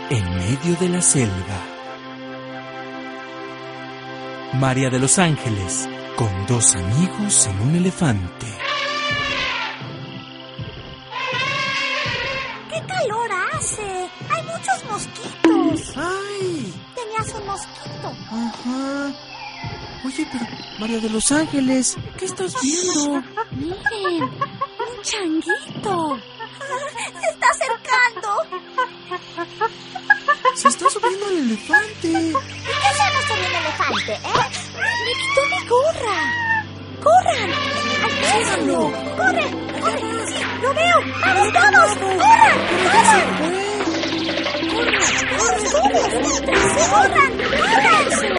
en medio de la selva. María de los Ángeles, con 2 amigos en un elefante. ¡Qué calor hace! ¡Hay muchos mosquitos! ¡Ay! Tenías un mosquito. Ajá. Oye, pero María de los Ángeles, ¿qué estás viendo? Miren, un changuito. Se está acercando. Se está subiendo al elefante. ¿Y qué hacemos con el elefante, Me quitó mi gorra. ¡Corran! ¡Alcánzalo! ¡Corre! ¡Corre! ¡Sí, lo veo! ¡Vamos todos! ¡Corran! ¡Corran! ¡Corran! ¡Corran! ¡Corran! ¡Corran!